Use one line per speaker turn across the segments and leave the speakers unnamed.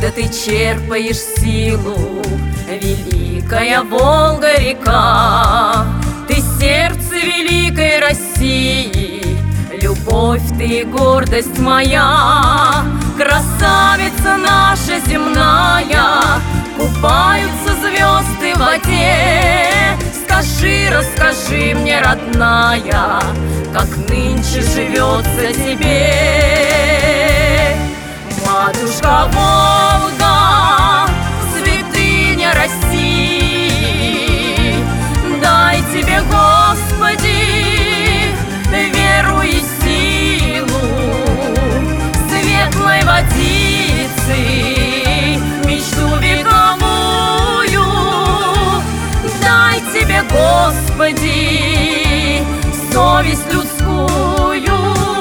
откуда ты черпаешь силу, великая Волга-река? Ты сердце великой России, любовь ты и гордость моя. Красавица наша земная, купаются звезды в воде. Скажи, расскажи мне, родная, как нынче живется тебе. Матушка Волга, святыня России, дай тебе, Господи, веру и силу светлой водицы, мечту вековую. Дай тебе, Господи, совесть людскую.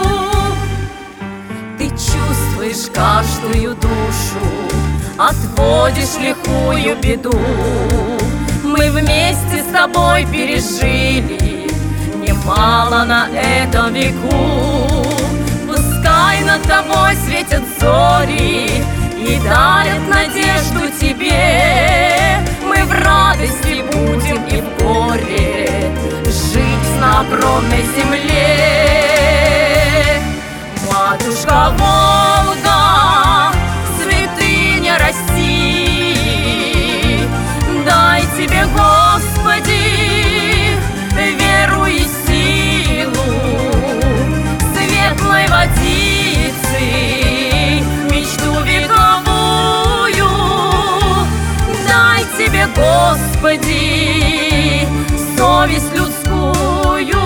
Ты чувствуешь каждую душу, отводишь лихую беду. Мы вместе с тобой пережили немало на этом веку. Пускай над тобой светят зори и дарят надежду тебе. Мы в радости будем и в горе жить на огромной земле. Матушка Волга, святыня России, дай тебе, Господи, веру и силу светлой водицы, мечту вековую. Дай тебе, Господи, совесть людскую.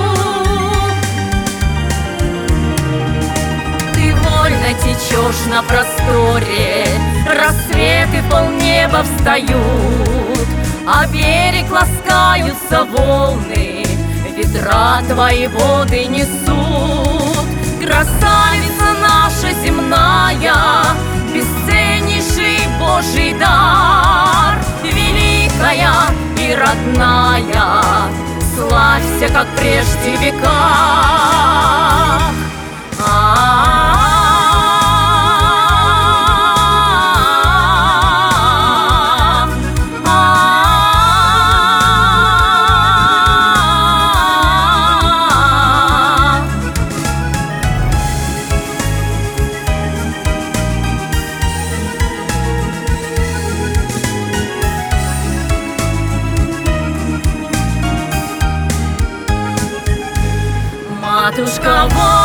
Ты вольно течешь на просторе, рассветы полнеба встают, а берег ласкаются волны, ветра твои воды несут. Красавица наша земная, бесценнейший Божий дар, великая и родная, славься, как прежде века. Матушка Волга,